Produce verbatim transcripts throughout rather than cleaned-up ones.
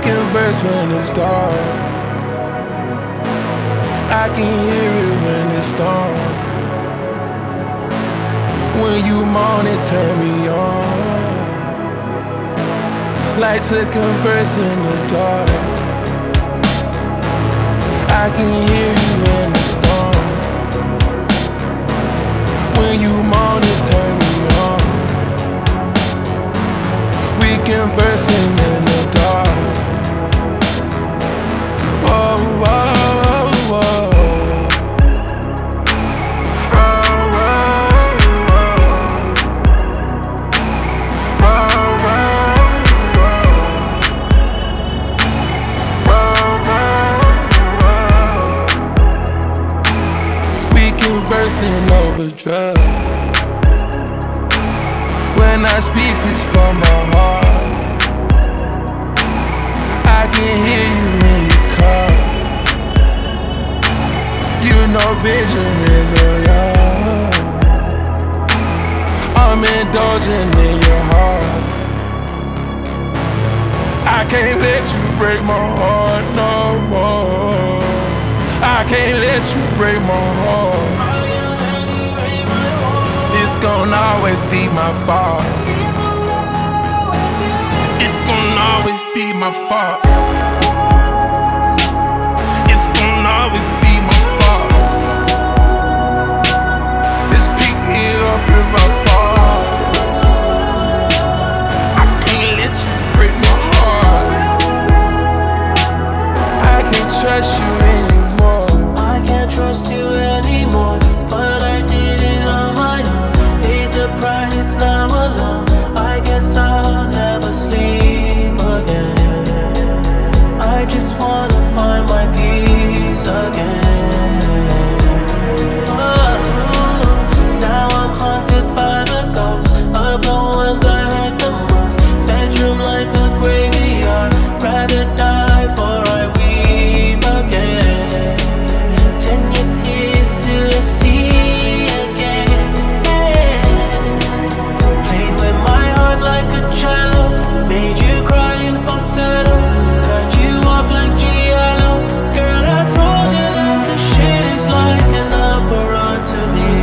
converse when it's dark. I can hear it when it's storm. When you moan it turn me on. Like to converse in the dark. I can hear you in the storm. When you moan it turn me on. We conversing in the dark. Whoa, whoa, whoa. Conversing over drugs. When I speak, it's from my heart. I can hear you when you call. You know Benjamin's a young. I'm indulging in your heart. I can't let you break my heart no more. I can't let you break my heart. It's gonna always be my fault. It's gonna always be my fault. It's gonna always be my fault. Just pick me up if I fall. I can't let you break my heart. I can't trust you anymore. I can't trust you anymore, but I did it on my own. Paid the price, now alone. I guess I'll never sleep again. I just wanna find my peace again. Oh, now I'm haunted by the ghosts of the ones I hurt the most. Bedroom like a graveyard, rather die for I weep again. Turn your tears to a sea again. Played with my heart like a cello, made you cry in falsetto, cut you off like Giallo. Girl, I told you that the shit is like an opera to me.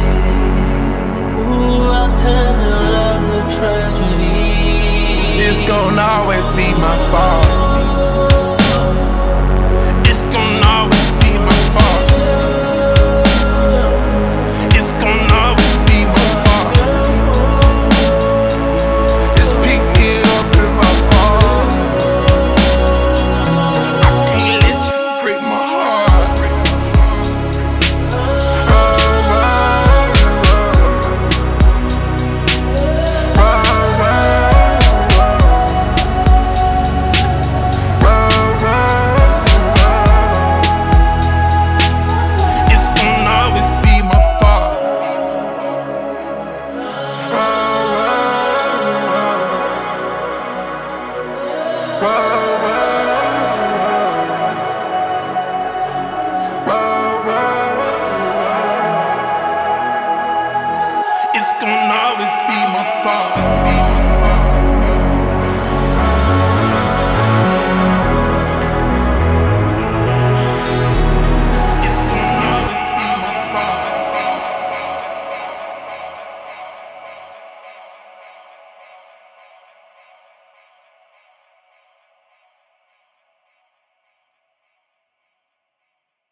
Ooh, I'll turn your love to tragedy. It's gonna always be my fault.